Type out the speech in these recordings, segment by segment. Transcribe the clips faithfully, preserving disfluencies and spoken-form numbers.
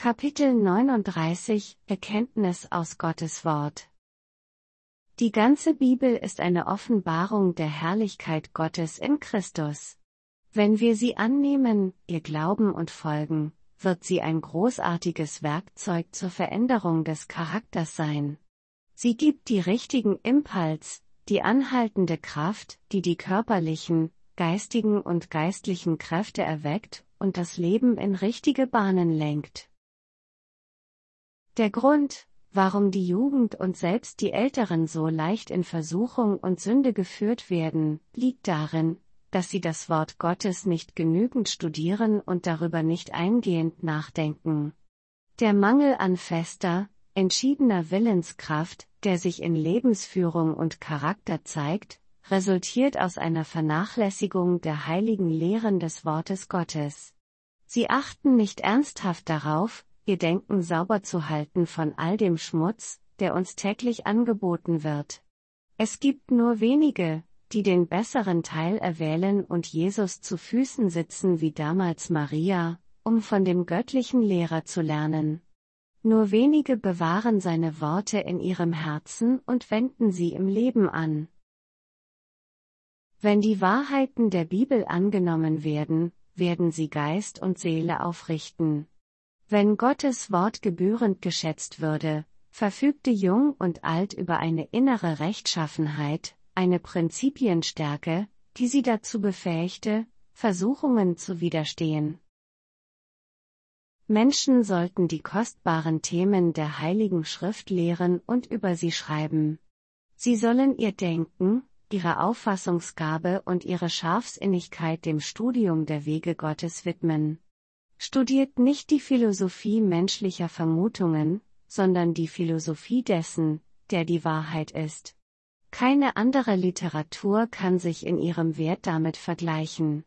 Kapitel neununddreißig Erkenntnis aus Gottes Wort. Die ganze Bibel ist eine Offenbarung der Herrlichkeit Gottes in Christus. Wenn wir sie annehmen, ihr glauben und folgen, wird sie ein großartiges Werkzeug zur Veränderung des Charakters sein. Sie gibt die richtigen Impuls, die anhaltende Kraft, die die körperlichen, geistigen und geistlichen Kräfte erweckt und das Leben in richtige Bahnen lenkt. Der Grund, warum die Jugend und selbst die Älteren so leicht in Versuchung und Sünde geführt werden, liegt darin, dass sie das Wort Gottes nicht genügend studieren und darüber nicht eingehend nachdenken. Der Mangel an fester, entschiedener Willenskraft, der sich in Lebensführung und Charakter zeigt, resultiert aus einer Vernachlässigung der heiligen Lehren des Wortes Gottes. Sie achten nicht ernsthaft darauf, ihr Denken sauber zu halten von all dem Schmutz, der uns täglich angeboten wird. Es gibt nur wenige, die den besseren Teil erwählen und Jesus zu Füßen sitzen wie damals Maria, um von dem göttlichen Lehrer zu lernen. Nur wenige bewahren seine Worte in ihrem Herzen und wenden sie im Leben an. Wenn die Wahrheiten der Bibel angenommen werden, werden sie Geist und Seele aufrichten. Wenn Gottes Wort gebührend geschätzt würde, verfügte Jung und Alt über eine innere Rechtschaffenheit, eine Prinzipienstärke, die sie dazu befähigte, Versuchungen zu widerstehen. Menschen sollten die kostbaren Themen der Heiligen Schrift lehren und über sie schreiben. Sie sollen ihr Denken, ihre Auffassungsgabe und ihre Scharfsinnigkeit dem Studium der Wege Gottes widmen. Studiert nicht die Philosophie menschlicher Vermutungen, sondern die Philosophie dessen, der die Wahrheit ist. Keine andere Literatur kann sich in ihrem Wert damit vergleichen.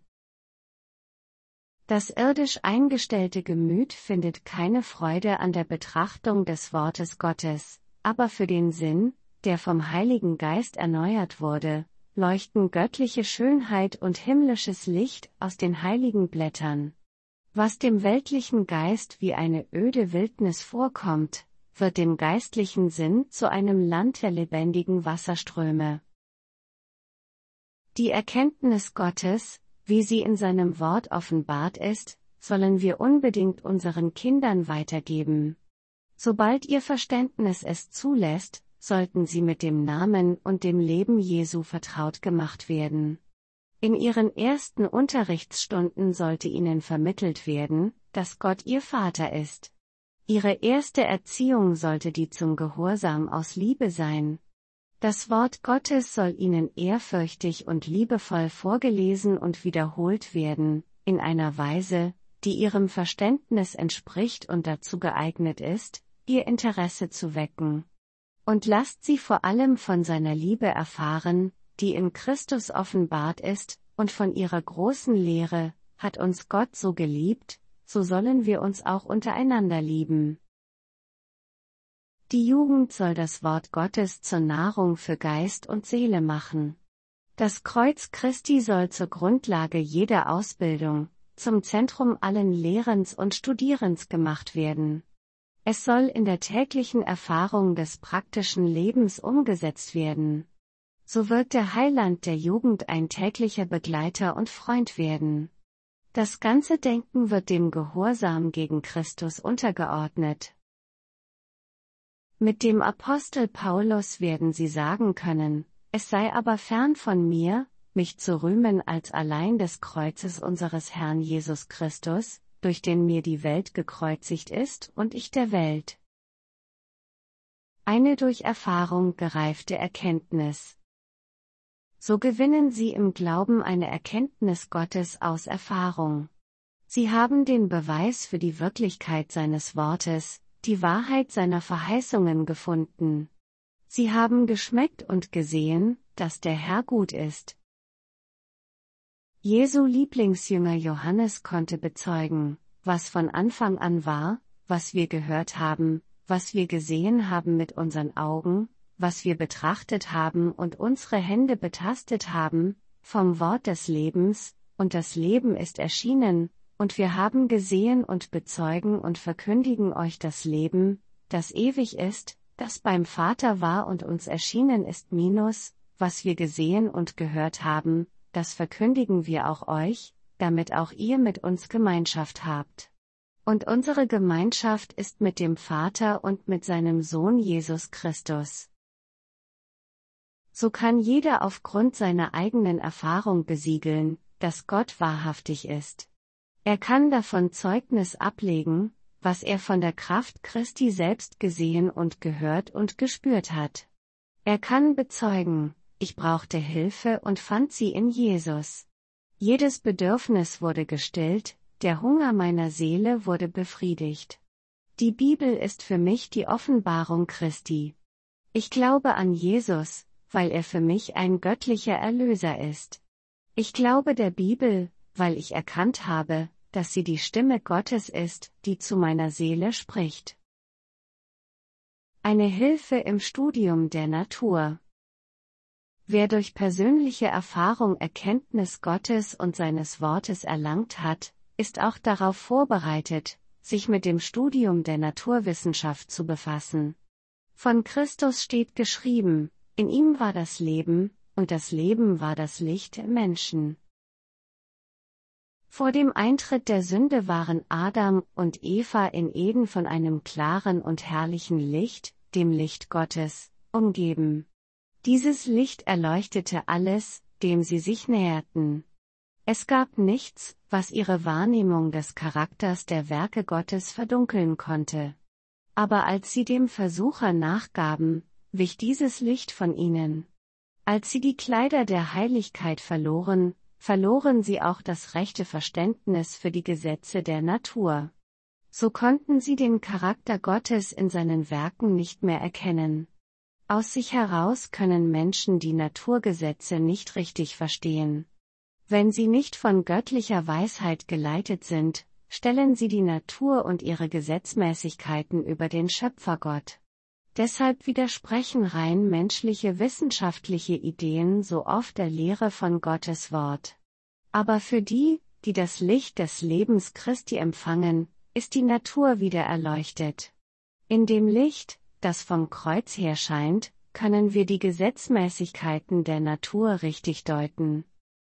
Das irdisch eingestellte Gemüt findet keine Freude an der Betrachtung des Wortes Gottes, aber für den Sinn, der vom Heiligen Geist erneuert wurde, leuchten göttliche Schönheit und himmlisches Licht aus den heiligen Blättern. Was dem weltlichen Geist wie eine öde Wildnis vorkommt, wird dem geistlichen Sinn zu einem Land der lebendigen Wasserströme. Die Erkenntnis Gottes, wie sie in seinem Wort offenbart ist, sollen wir unbedingt unseren Kindern weitergeben. Sobald ihr Verständnis es zulässt, sollten sie mit dem Namen und dem Leben Jesu vertraut gemacht werden. In ihren ersten Unterrichtsstunden sollte ihnen vermittelt werden, dass Gott ihr Vater ist. Ihre erste Erziehung sollte die zum Gehorsam aus Liebe sein. Das Wort Gottes soll ihnen ehrfürchtig und liebevoll vorgelesen und wiederholt werden, in einer Weise, die ihrem Verständnis entspricht und dazu geeignet ist, ihr Interesse zu wecken. Und lasst sie vor allem von seiner Liebe erfahren, die in Christus offenbart ist, und von ihrer großen Lehre, hat uns Gott so geliebt, so sollen wir uns auch untereinander lieben. Die Jugend soll das Wort Gottes zur Nahrung für Geist und Seele machen. Das Kreuz Christi soll zur Grundlage jeder Ausbildung, zum Zentrum allen Lehrens und Studierens gemacht werden. Es soll in der täglichen Erfahrung des praktischen Lebens umgesetzt werden. So wird der Heiland der Jugend ein täglicher Begleiter und Freund werden. Das ganze Denken wird dem Gehorsam gegen Christus untergeordnet. Mit dem Apostel Paulus werden sie sagen können, es sei aber fern von mir, mich zu rühmen als allein des Kreuzes unseres Herrn Jesus Christus, durch den mir die Welt gekreuzigt ist und ich der Welt. Eine durch Erfahrung gereifte Erkenntnis. So gewinnen sie im Glauben eine Erkenntnis Gottes aus Erfahrung. Sie haben den Beweis für die Wirklichkeit seines Wortes, die Wahrheit seiner Verheißungen gefunden. Sie haben geschmeckt und gesehen, dass der Herr gut ist. Jesu Lieblingsjünger Johannes konnte bezeugen, was von Anfang an war, was wir gehört haben, was wir gesehen haben mit unseren Augen, was wir betrachtet haben und unsere Hände betastet haben, vom Wort des Lebens, und das Leben ist erschienen, und wir haben gesehen und bezeugen und verkündigen euch das Leben, das ewig ist, das beim Vater war und uns erschienen ist minus, was wir gesehen und gehört haben, das verkündigen wir auch euch, damit auch ihr mit uns Gemeinschaft habt. Und unsere Gemeinschaft ist mit dem Vater und mit seinem Sohn Jesus Christus. So kann jeder aufgrund seiner eigenen Erfahrung besiegeln, dass Gott wahrhaftig ist. Er kann davon Zeugnis ablegen, was er von der Kraft Christi selbst gesehen und gehört und gespürt hat. Er kann bezeugen, ich brauchte Hilfe und fand sie in Jesus. Jedes Bedürfnis wurde gestillt, der Hunger meiner Seele wurde befriedigt. Die Bibel ist für mich die Offenbarung Christi. Ich glaube an Jesus, weil er für mich ein göttlicher Erlöser ist. Ich glaube der Bibel, weil ich erkannt habe, dass sie die Stimme Gottes ist, die zu meiner Seele spricht. Eine Hilfe im Studium der Natur. Wer durch persönliche Erfahrung Erkenntnis Gottes und seines Wortes erlangt hat, ist auch darauf vorbereitet, sich mit dem Studium der Naturwissenschaft zu befassen. Von Christus steht geschrieben, in ihm war das Leben, und das Leben war das Licht der Menschen. Vor dem Eintritt der Sünde waren Adam und Eva in Eden von einem klaren und herrlichen Licht, dem Licht Gottes, umgeben. Dieses Licht erleuchtete alles, dem sie sich näherten. Es gab nichts, was ihre Wahrnehmung des Charakters der Werke Gottes verdunkeln konnte. Aber als sie dem Versucher nachgaben, wich dieses Licht von ihnen. Als sie die Kleider der Heiligkeit verloren, verloren sie auch das rechte Verständnis für die Gesetze der Natur. So konnten sie den Charakter Gottes in seinen Werken nicht mehr erkennen. Aus sich heraus können Menschen die Naturgesetze nicht richtig verstehen. Wenn sie nicht von göttlicher Weisheit geleitet sind, stellen sie die Natur und ihre Gesetzmäßigkeiten über den Schöpfergott. Deshalb widersprechen rein menschliche wissenschaftliche Ideen so oft der Lehre von Gottes Wort. Aber für die, die das Licht des Lebens Christi empfangen, ist die Natur wieder erleuchtet. In dem Licht, das vom Kreuz her scheint, können wir die Gesetzmäßigkeiten der Natur richtig deuten.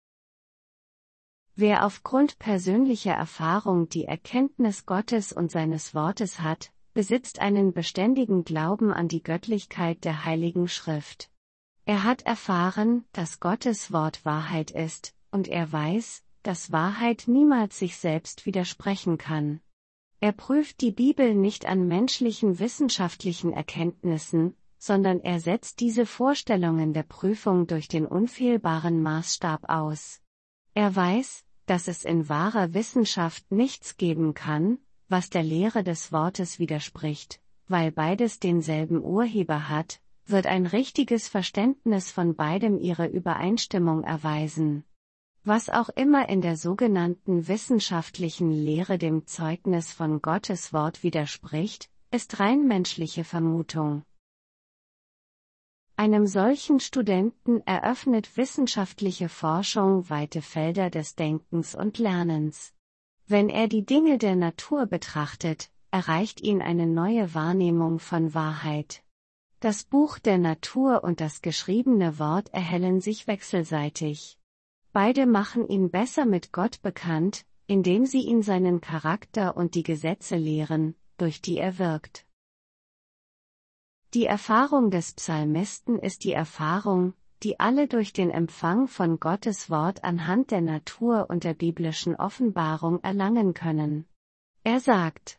Wer aufgrund persönlicher Erfahrung die Erkenntnis Gottes und seines Wortes hat, besitzt einen beständigen Glauben an die Göttlichkeit der Heiligen Schrift. Er hat erfahren, dass Gottes Wort Wahrheit ist, und er weiß, dass Wahrheit niemals sich selbst widersprechen kann. Er prüft die Bibel nicht an menschlichen wissenschaftlichen Erkenntnissen, sondern er setzt diese Vorstellungen der Prüfung durch den unfehlbaren Maßstab aus. Er weiß, dass es in wahrer Wissenschaft nichts geben kann, was der Lehre des Wortes widerspricht, weil beides denselben Urheber hat, wird ein richtiges Verständnis von beidem ihre Übereinstimmung erweisen. Was auch immer in der sogenannten wissenschaftlichen Lehre dem Zeugnis von Gottes Wort widerspricht, ist rein menschliche Vermutung. Einem solchen Studenten eröffnet wissenschaftliche Forschung weite Felder des Denkens und Lernens. Wenn er die Dinge der Natur betrachtet, erreicht ihn eine neue Wahrnehmung von Wahrheit. Das Buch der Natur und das geschriebene Wort erhellen sich wechselseitig. Beide machen ihn besser mit Gott bekannt, indem sie ihn seinen Charakter und die Gesetze lehren, durch die er wirkt. Die Erfahrung des Psalmisten ist die Erfahrung, die alle durch den Empfang von Gottes Wort anhand der Natur und der biblischen Offenbarung erlangen können. Er sagt: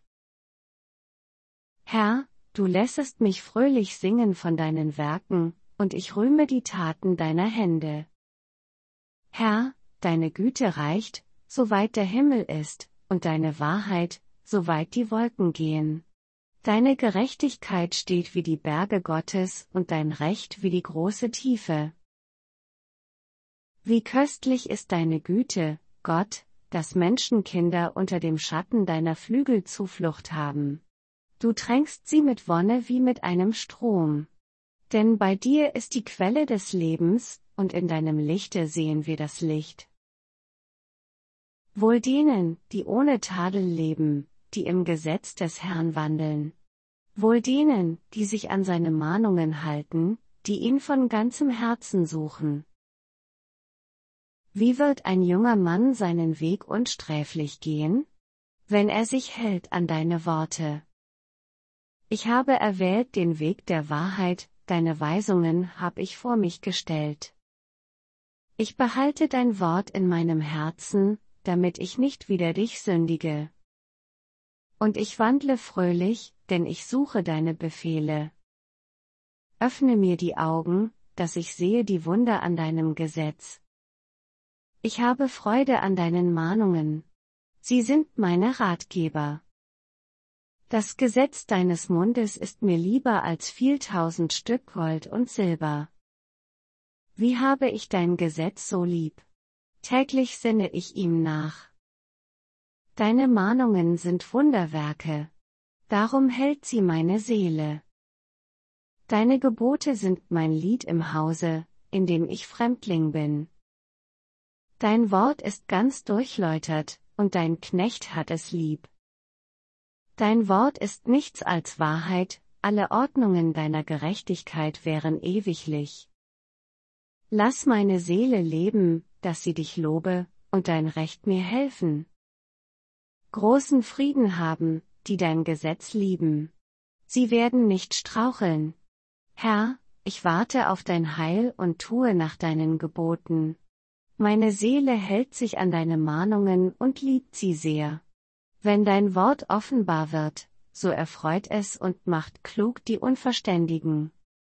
Herr, du lässest mich fröhlich singen von deinen Werken, und ich rühme die Taten deiner Hände. Herr, deine Güte reicht, soweit der Himmel ist, und deine Wahrheit, soweit die Wolken gehen. Deine Gerechtigkeit steht wie die Berge Gottes und dein Recht wie die große Tiefe. Wie köstlich ist deine Güte, Gott, dass Menschenkinder unter dem Schatten deiner Flügel Zuflucht haben. Du tränkst sie mit Wonne wie mit einem Strom. Denn bei dir ist die Quelle des Lebens, und in deinem Lichte sehen wir das Licht. Wohl denen, die ohne Tadel leben, die im Gesetz des Herrn wandeln. Wohl denen, die sich an seine Mahnungen halten, die ihn von ganzem Herzen suchen. Wie wird ein junger Mann seinen Weg unsträflich gehen? Wenn er sich hält an deine Worte. Ich habe erwählt den Weg der Wahrheit, deine Weisungen hab ich vor mich gestellt. Ich behalte dein Wort in meinem Herzen, damit ich nicht wider dich sündige. Und ich wandle fröhlich, denn ich suche deine Befehle. Öffne mir die Augen, dass ich sehe die Wunder an deinem Gesetz. Ich habe Freude an deinen Mahnungen. Sie sind meine Ratgeber. Das Gesetz deines Mundes ist mir lieber als viel tausend Stück Gold und Silber. Wie habe ich dein Gesetz so lieb? Täglich sinne ich ihm nach. Deine Mahnungen sind Wunderwerke. Darum hält sie meine Seele. Deine Gebote sind mein Lied im Hause, in dem ich Fremdling bin. Dein Wort ist ganz durchläutert, und dein Knecht hat es lieb. Dein Wort ist nichts als Wahrheit, alle Ordnungen deiner Gerechtigkeit wären ewiglich. Lass meine Seele leben, dass sie dich lobe, und dein Recht mir helfen. Großen Frieden haben, die dein Gesetz lieben. Sie werden nicht straucheln. Herr, ich warte auf dein Heil und tue nach deinen Geboten. Meine Seele hält sich an deine Mahnungen und liebt sie sehr. Wenn dein Wort offenbar wird, so erfreut es und macht klug die Unverständigen.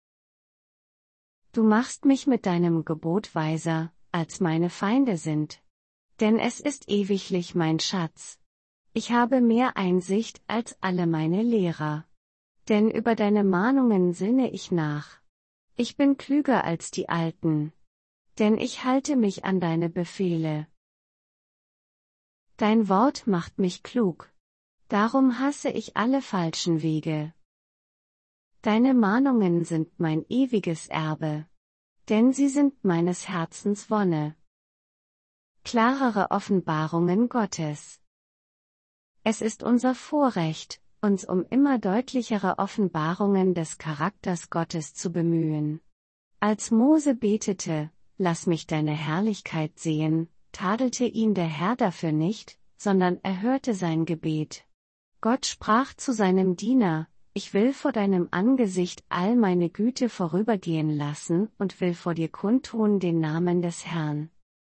Du machst mich mit deinem Gebot weiser, als meine Feinde sind. Denn es ist ewiglich mein Schatz. Ich habe mehr Einsicht als alle meine Lehrer. Denn über deine Mahnungen sinne ich nach. Ich bin klüger als die Alten. Denn ich halte mich an deine Befehle. Dein Wort macht mich klug. Darum hasse ich alle falschen Wege. Deine Mahnungen sind mein ewiges Erbe. Denn sie sind meines Herzens Wonne. Klarere Offenbarungen Gottes. Es ist unser Vorrecht, uns um immer deutlichere Offenbarungen des Charakters Gottes zu bemühen. Als Mose betete, lass mich deine Herrlichkeit sehen, tadelte ihn der Herr dafür nicht, sondern erhörte sein Gebet. Gott sprach zu seinem Diener, ich will vor deinem Angesicht all meine Güte vorübergehen lassen und will vor dir kundtun den Namen des Herrn.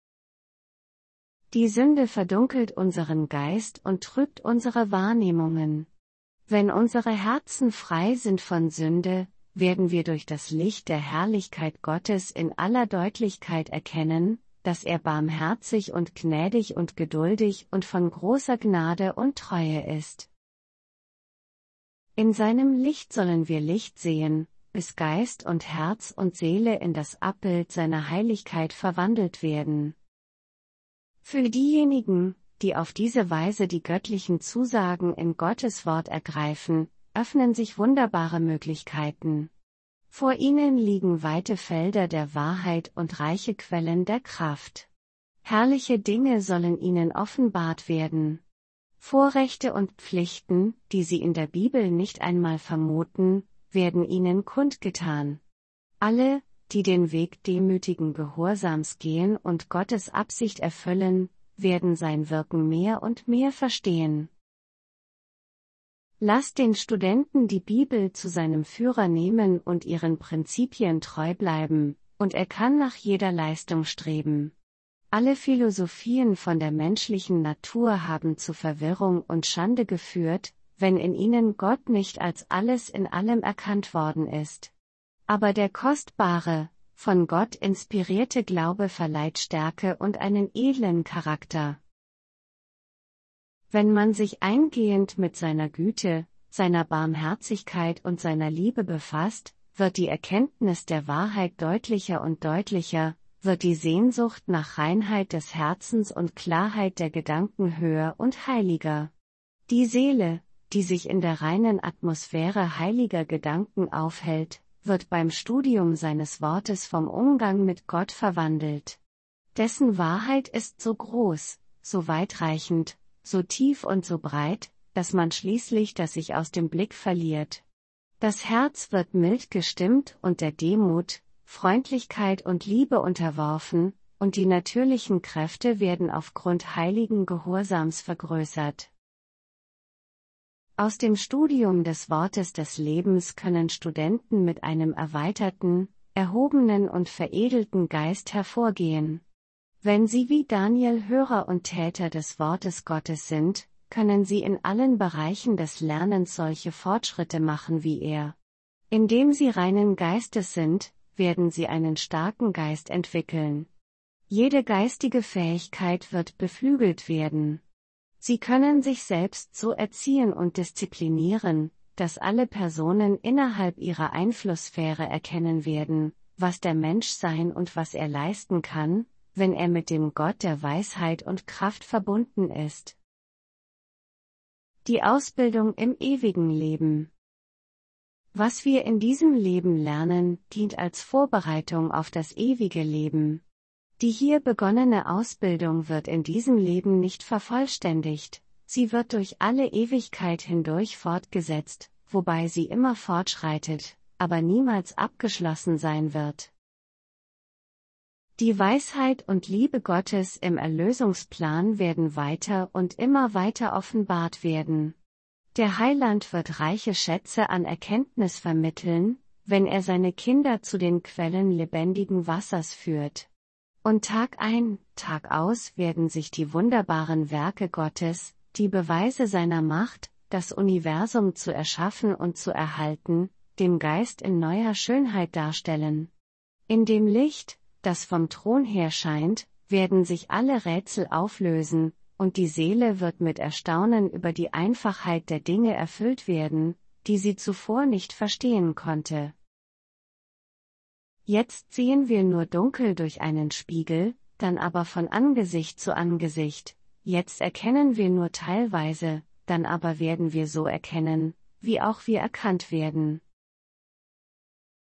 Die Sünde verdunkelt unseren Geist und trübt unsere Wahrnehmungen. Wenn unsere Herzen frei sind von Sünde, werden wir durch das Licht der Herrlichkeit Gottes in aller Deutlichkeit erkennen, dass er barmherzig und gnädig und geduldig und von großer Gnade und Treue ist. In seinem Licht sollen wir Licht sehen, bis Geist und Herz und Seele in das Abbild seiner Heiligkeit verwandelt werden. Für diejenigen, die auf diese Weise die göttlichen Zusagen in Gottes Wort ergreifen, öffnen sich wunderbare Möglichkeiten. Vor ihnen liegen weite Felder der Wahrheit und reiche Quellen der Kraft. Herrliche Dinge sollen ihnen offenbart werden. Vorrechte und Pflichten, die sie in der Bibel nicht einmal vermuten, werden ihnen kundgetan. Alle, die den Weg demütigen Gehorsams gehen und Gottes Absicht erfüllen, werden sein Wirken mehr und mehr verstehen. Lasst den Studenten die Bibel zu seinem Führer nehmen und ihren Prinzipien treu bleiben, und er kann nach jeder Leistung streben. Alle Philosophien von der menschlichen Natur haben zu Verwirrung und Schande geführt, wenn in ihnen Gott nicht als alles in allem erkannt worden ist. Aber der kostbare, von Gott inspirierte Glaube verleiht Stärke und einen edlen Charakter. Wenn man sich eingehend mit seiner Güte, seiner Barmherzigkeit und seiner Liebe befasst, wird die Erkenntnis der Wahrheit deutlicher und deutlicher, wird die Sehnsucht nach Reinheit des Herzens und Klarheit der Gedanken höher und heiliger. Die Seele, die sich in der reinen Atmosphäre heiliger Gedanken aufhält, wird beim Studium seines Wortes vom Umgang mit Gott verwandelt. Dessen Wahrheit ist so groß, so weitreichend, so tief und so breit, dass man schließlich das sich aus dem Blick verliert. Das Herz wird mild gestimmt und der Demut, Freundlichkeit und Liebe unterworfen, und die natürlichen Kräfte werden aufgrund heiligen Gehorsams vergrößert. Aus dem Studium des Wortes des Lebens können Studenten mit einem erweiterten, erhobenen und veredelten Geist hervorgehen. Wenn sie wie Daniel Hörer und Täter des Wortes Gottes sind, können sie in allen Bereichen des Lernens solche Fortschritte machen wie er. Indem sie reinen Geistes sind, werden sie einen starken Geist entwickeln. Jede geistige Fähigkeit wird beflügelt werden. Sie können sich selbst so erziehen und disziplinieren, dass alle Personen innerhalb ihrer Einflusssphäre erkennen werden, was der Mensch sein und was er leisten kann, wenn er mit dem Gott der Weisheit und Kraft verbunden ist. Die Ausbildung im ewigen Leben. Was wir in diesem Leben lernen, dient als Vorbereitung auf das ewige Leben. Die hier begonnene Ausbildung wird in diesem Leben nicht vervollständigt, sie wird durch alle Ewigkeit hindurch fortgesetzt, wobei sie immer fortschreitet, aber niemals abgeschlossen sein wird. Die Weisheit und Liebe Gottes im Erlösungsplan werden weiter und immer weiter offenbart werden. Der Heiland wird reiche Schätze an Erkenntnis vermitteln, wenn er seine Kinder zu den Quellen lebendigen Wassers führt. Und Tag ein, Tag aus werden sich die wunderbaren Werke Gottes, die Beweise seiner Macht, das Universum zu erschaffen und zu erhalten, dem Geist in neuer Schönheit darstellen. In dem Licht, das vom Thron her scheint, werden sich alle Rätsel auflösen, und die Seele wird mit Erstaunen über die Einfachheit der Dinge erfüllt werden, die sie zuvor nicht verstehen konnte. Jetzt sehen wir nur dunkel durch einen Spiegel, dann aber von Angesicht zu Angesicht, jetzt erkennen wir nur teilweise, dann aber werden wir so erkennen, wie auch wir erkannt werden.